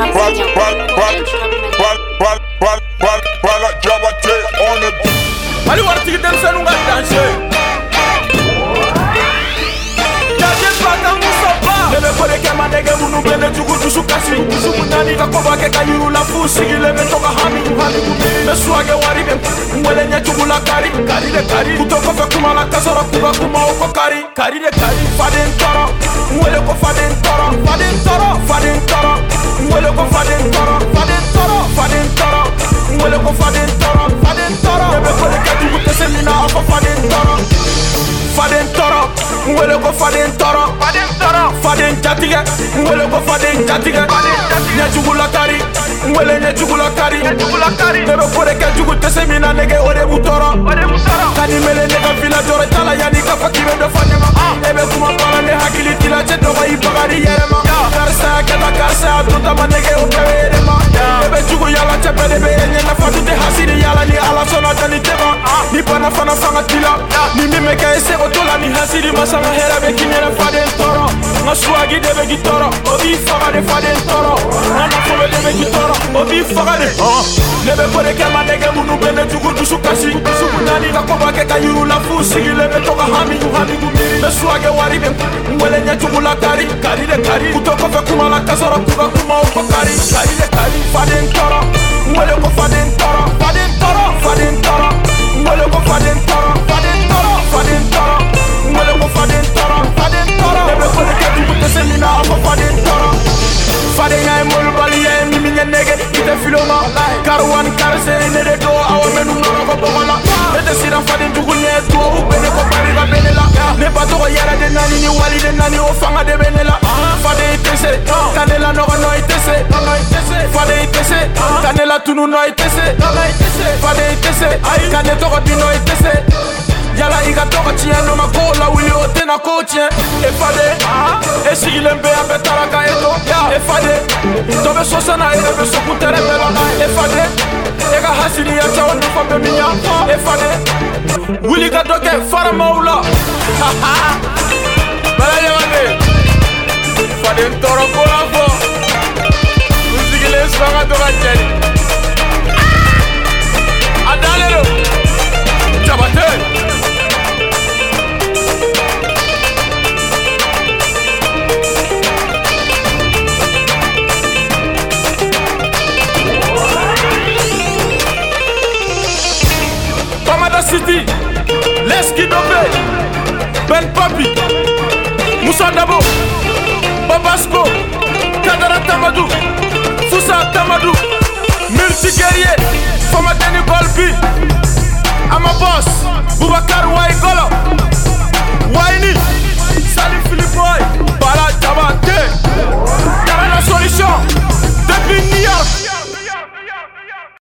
Ali wartigi denmisɛnninw ka danger Jaje Plata Musaba Ne bɛ ko de kɛ ma nɛgɛ minnu bɛ ne jugu dusu kasi Dusu naani ka koba kɛ ka yiru la fu sigilen bɛ to ka hami N bɛ suwagɛ wari bɛ n wele ɲɛ jugu la kari Kari de kari Kuto kɔfɛ kuma la ka sɔrɔ k'u ka kumaw ko kari Kari de kari Faden tɔrɔ n wele ko faden tɔrɔ Faden tɔrɔ Faden tɔrɔ n wele ko faden tɔrɔ Faden tɔrɔ Faden tɔrɔ n wele ko faden tɔrɔ Faden tɔrɔ Ne bɛ ko de kɛ jugu tɛ se min na aw ko faden tɔrɔ Faden tɔrɔ n wele ko faden tɔrɔ Faden tɔrɔ Faden jatigɛ n wele ko faden jatigɛ Ɲɛ jugu la kari n wele ɲɛ jugu la kari Ne bɛ ko de kɛ jugu tɛ se min na nɛgɛ o de b'u tɔrɔ Ka ni mele ne ka village jɔrɔ t'a la yanni ka fɔ k'i bɛ dɔ fɔ ne ma E bɛ kuma fɔ la ne hakili t'i la cɛ dɔgɔ i bagari yɛrɛ ma Karisa ya kɛta karisa ya to ta ma nɛgɛ o bɛɛ bɛ yɛrɛ ma E bɛ jugu yala cɛ bɛɛ de bɛ e ɲɛ nafa tu tɛ hasidi yala ni ala sɔnna dani tɛ ban Ni bana fana fanga t'i la Ni min bɛ kɛ e seko to la ni hasidi masa ka hɛrɛ bɛ k'i yɛrɛ faden tɔrɔ N ka suwagi de bɛ k'i tɔrɔ o b'i faga de faden tɔrɔ N ka nafolo de bɛ k'i tɔrɔ o b'i faga de Ne bɛ ko de kɛ ma nɛgɛ minnu bɛ ne jugu dusu kasi Dusu naani ka koba kɛ ka yiru la fu sigilen bɛ to ka hami N bɛ suwagɛ wari bɛ n wele ɲɛ jugu la kari Kari de kari Kuto kɔfɛ kuma la ka sɔrɔ k'u ka kumaw ko kari Kari de kari Faden tɔrɔ n wele ko faden tɔrɔ Faden tɔrɔ Faden tɔrɔ n wele ko faden tɔrɔ Faden tɔrɔ Faden tɔrɔ n wele ko faden tɔrɔ Faden tɔrɔ Ne bɛ ko de kɛ jugu tɛ se min na aw ko faden tɔrɔ Faden ya ye molobali ya ye mimi ɲɛ nɛgɛ I tɛ filo ma Kariwani karise ne de do aw mɛnu nɔrɔ ko bɔgɔ la Ne tɛ siran faden jugu ɲɛ tubabu bɛ ne ko barika bɛ ne la Ne ba tɔgɔ yɛrɛ de nani ni wali de nani o fanga de bɛ ne la Faden I tɛ se ka ne la nɔgɔ nɔ I tɛ se Faden I tɛ se ka ne la tunu nɔ I tɛ se Faden I tɛ se ka ne tɔgɔ di nɔ I tɛ se Yala I ka tɔgɔ tiɲɛ n'o ma ko la wuli o tɛna ko tiɲɛ E faden e sigilen bɛ yan bɛɛ taara ka e to E faden dɔ bɛ so sanna e de bɛ so kun tɛrɛ bɛɛ la E faden e ka hasiniya caman nafa bɛ min ya E faden wuli ka dɔ kɛ faramaw la Bala ɲagami faden tɔɔrɔ ko la fɔ n sigilen sɔn ka to ka jɛni A dalen do Jabate City, Leski Dobe, Ben Papi, Moussa Dabo, Babasco, Kadara Tamadou, Foussa Tamadou, Multi Guerrier, Famadeni Golbi, Ama Boss, Boubacar Waigolo,